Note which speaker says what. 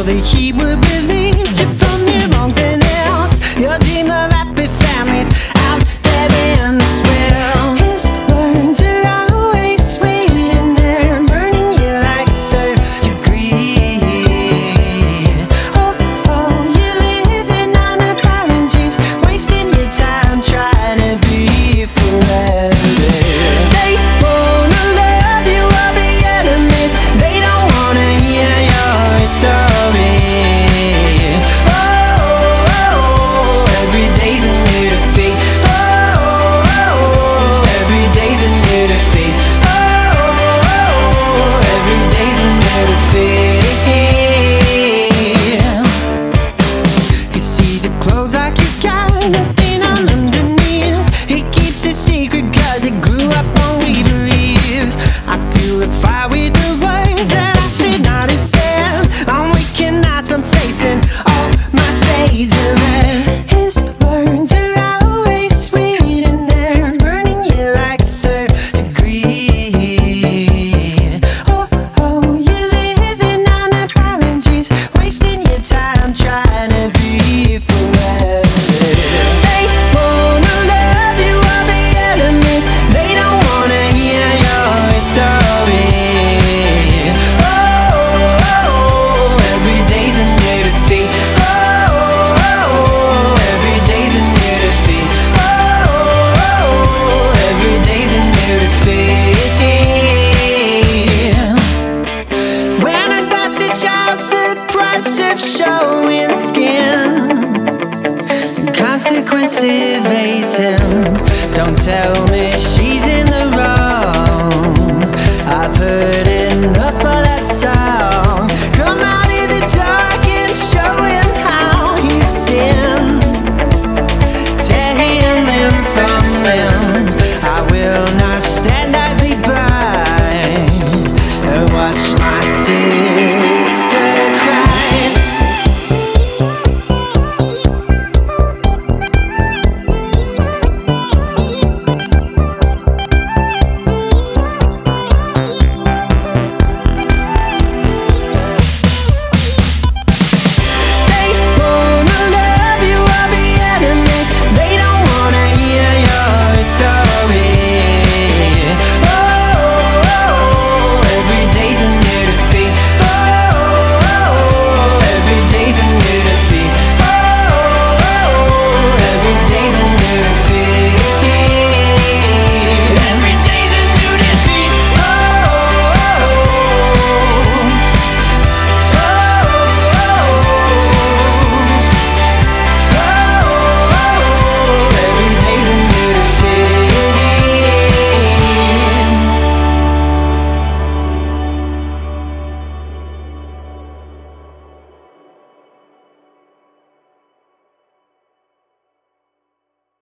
Speaker 1: that he would release you from your wrongs and ills. Your dream of happy families out there in the swell. His words are always sweet and they're burning you like a third degree. Oh, oh, you're living on apologies, wasting your time trying to be forever. They wanna love you or be enemies. They don't wanna hear your story. Oh, oh, every day's a new defeat. Oh, oh, every day's a new defeat. Oh, oh, every day's a new defeat. He sees your clothes like you got nothing on underneath. He keeps it secret cause he grew up on we believe. I feel the fire with the words that I should not have said. I'm waking nights, I'm facing all my shades of red. His words are always sweet and they're burning you like a third degree. Oh, oh, you're living on apologies, wasting your time trying to be forever. They wanna love you or be enemies. They don't wanna hear your story. Oh, oh, every day's a new defeat. Oh, oh, every day's a new defeat. Oh, oh, every day's a new defeat. When I bust a child's the price of showing skin. Consequence evades him. Don't tell me she's in the wrong. I've heard